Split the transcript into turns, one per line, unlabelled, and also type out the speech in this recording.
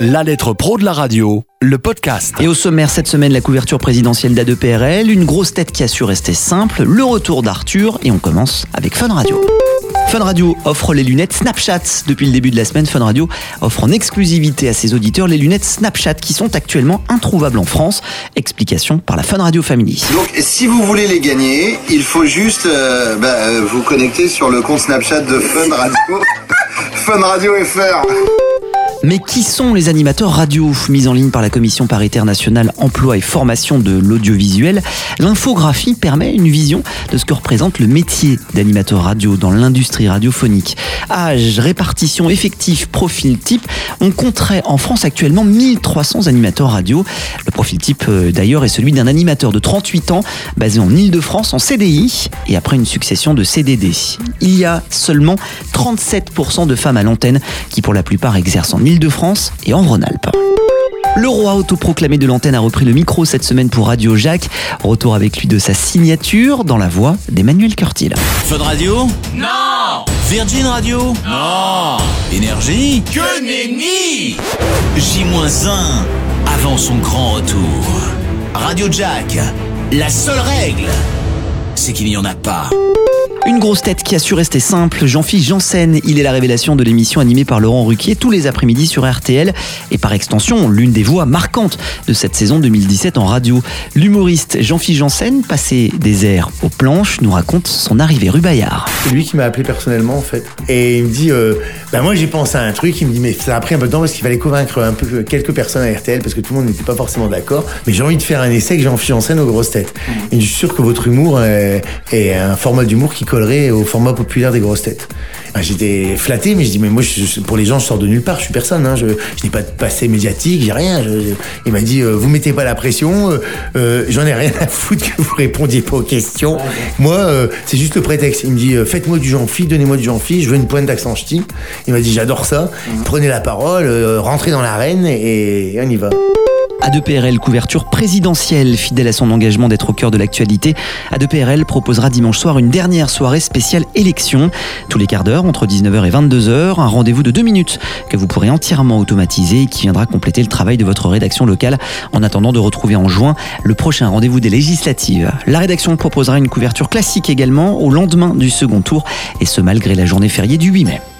La lettre pro de la radio, le podcast.
Et au sommaire cette semaine, la couverture présidentielle d'A2PRL, une grosse tête qui a su rester simple, le retour d'Arthur et on commence avec Fun Radio. Fun Radio offre les lunettes Snapchat. Depuis le début de la semaine, Fun Radio offre en exclusivité à ses auditeurs les lunettes Snapchat qui sont actuellement introuvables en France. Explication par la Fun Radio Family.
Donc si vous voulez les gagner, il faut juste vous connecter sur le compte Snapchat de Fun Radio. Fun Radio FR.
Mais qui sont les animateurs radio mis en ligne par la Commission paritaire nationale emploi et formation de l'audiovisuel? L'infographie permet une vision de ce que représente le métier d'animateur radio dans l'industrie radiophonique. Âge, répartition, effectif, profil type, on compterait en France actuellement 1300 animateurs radio. Le profil type d'ailleurs est celui d'un animateur de 38 ans basé en Île-de-France en CDI et après une succession de CDD. Il y a seulement 37% de femmes à l'antenne qui pour la plupart exercent en Île-de-France et en Rhône-Alpes. Le roi autoproclamé de l'antenne a repris le micro cette semaine pour Radio Jacques. Retour avec lui de sa signature dans la voix d'Emmanuel Curtil.
Fun Radio? Non! Virgin Radio? Non! Énergie? Que nenni! J-1 avant son grand retour. Radio Jacques, la seule règle, c'est qu'il n'y en a pas.
Une grosse tête qui a su rester simple, Jean-Philippe Janssen. Il est la révélation de l'émission animée par Laurent Ruquier tous les après-midi sur RTL et par extension, l'une des voix marquantes de cette saison 2017 en radio. L'humoriste Jean-Philippe Janssen, passé des airs aux planches, nous raconte son arrivée rue Bayard.
C'est lui qui m'a appelé personnellement en fait. Et il me dit, moi j'ai pensé à un truc, il me dit mais ça a pris un peu de temps parce qu'il fallait convaincre un peu quelques personnes à RTL parce que tout le monde n'était pas forcément d'accord. Mais j'ai envie de faire un essai avec Jean-Philippe Janssen aux grosses têtes. Et je suis sûr que votre humour est un format d'humour qui collerait au format populaire des grosses têtes. J'étais flatté, mais je dis mais moi pour les gens je sors de nulle part, je suis personne, je n'ai pas de passé médiatique, j'ai rien. Il m'a dit vous mettez pas la pression, j'en ai rien à foutre que vous répondiez pas aux questions. Moi c'est juste le prétexte. Il me dit faites-moi du Jean-Philippe, donnez-moi du Jean-Philippe, je veux une pointe d'accent ch'ti. Il m'a dit j'adore ça, prenez la parole, rentrez dans l'arène et on y va.
A2PRL couverture présidentielle, fidèle à son engagement d'être au cœur de l'actualité. A2PRL proposera dimanche soir une dernière soirée spéciale élection. Tous les quarts d'heure, entre 19h et 22h, un rendez-vous de 2 minutes que vous pourrez entièrement automatiser et qui viendra compléter le travail de votre rédaction locale en attendant de retrouver en juin le prochain rendez-vous des législatives. La rédaction proposera une couverture classique également au lendemain du second tour et ce malgré la journée fériée du 8 mai.